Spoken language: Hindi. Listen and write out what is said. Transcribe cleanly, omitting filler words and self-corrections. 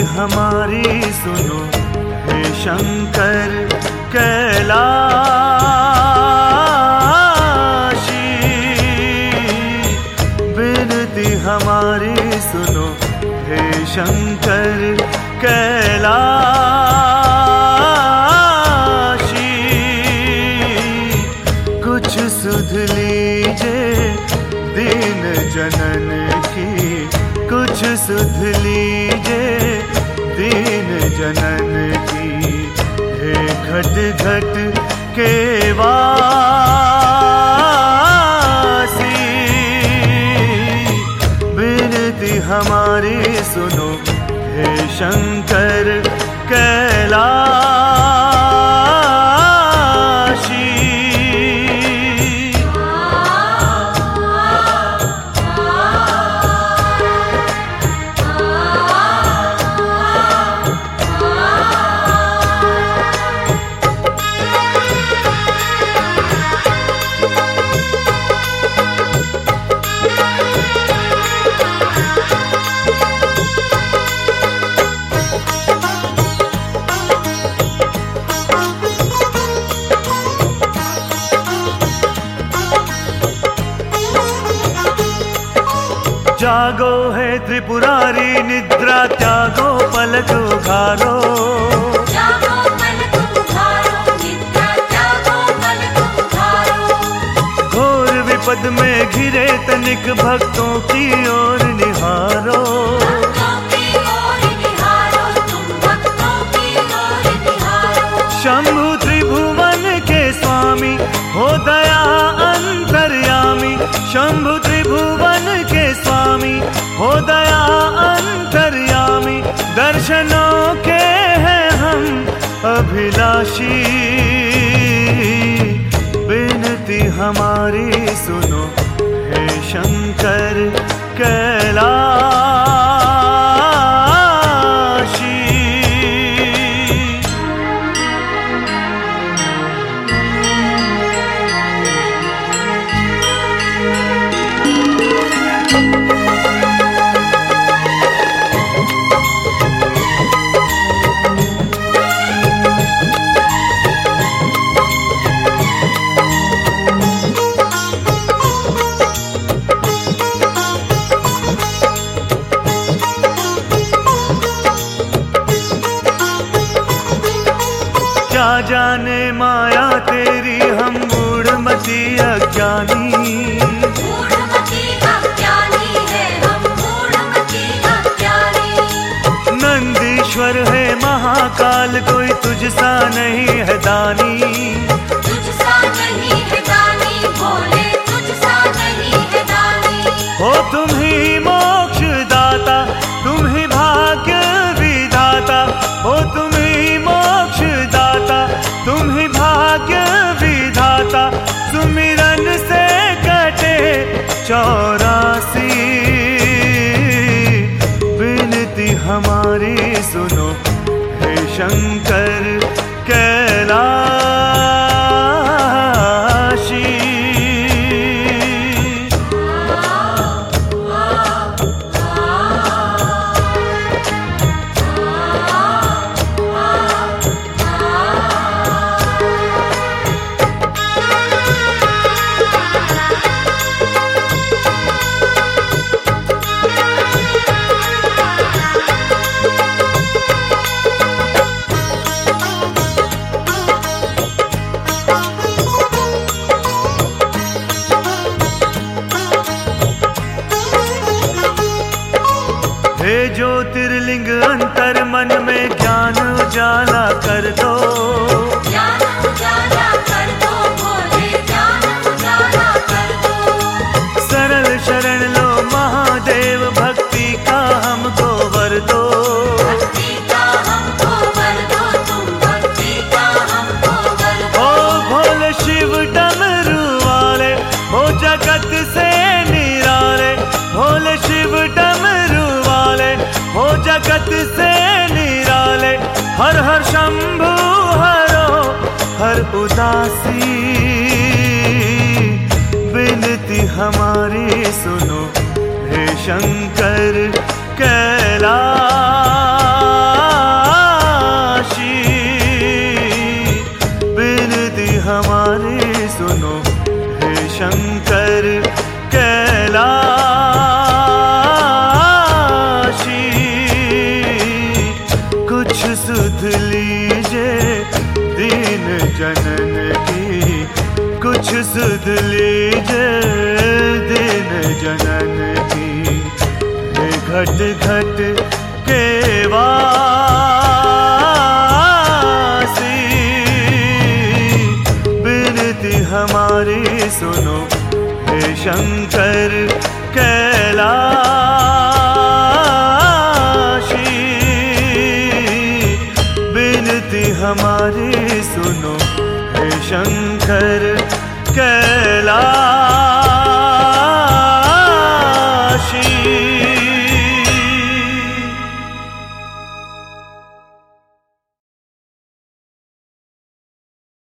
हमारी सुनो हे शंकर कैलाशी। विनती हमारी सुनो हे शंकर कैलाशी। कुछ सुध लीजिए दीन जनन की, कुछ सुध लीजिए दीन जनन की। हे घट घट के वासी, विनती हमारी सुनो हे शंकर कैलाशी। जागो है त्रिपुरारी निद्रा त्यागो पलक उघारो। जागो पलक उघारो, निद्रा त्यागो पलक उघारो। घोर विपद में घिरे तनिक भक्तों की ओर निहारो। भक्तों की ओर निहारो, तुम भक्तों की ओर निहारो। शंभु त्रिभुवन के स्वामी हो दया अंतर्यामी। शंभु त्रिभुवन के स्वामी हो दया अंतर्यामी। दर्शनों के हैं हम अभिलाषी, विनती हमारी सुनो हे शंकर कैलाशी। क्या जाने माया तेरी हम मूढ़मती अज्ञानी। मूढ़मती अज्ञानी है हम, मूढ़मती अज्ञानी। नंदीश्वर है महाकाल कोई तुझसा नहीं है दानी। तुझसा नहीं है दानी भोले, तुझसा नहीं है दानी। हो तुम ही मोक्ष दाता, तुम ही भाग्य विधाता। हो तुम ही मोक्ष दाता, तुम ही भाग्य विधाता। सुमिरन से कटे 84। विनती हमारी सुनो हे शंकर कैलाशी। हे ज्योतिर्लिंग अंतर मन में ज्ञान उजाला कर दो। ज्ञान उजाला कर दो भोले, ज्ञान उजाला कर दो। सरल शरण लो महादेव, भक्ति का हमको वर दो। भक्ति का हमको वर दो, तुम भक्ति का हमको वर दो। ओ भोले शिव डमरू वाले हो जगत से निराले। भोले शिव डमरू वाले हो जगत से निराले। हर हर शंभु हरो हर उदासी। विनती हमारी सुनो हे शंकर कैलाशी। घट के वासी, बिनती हमारी सुनो हे शंकर कैलाश।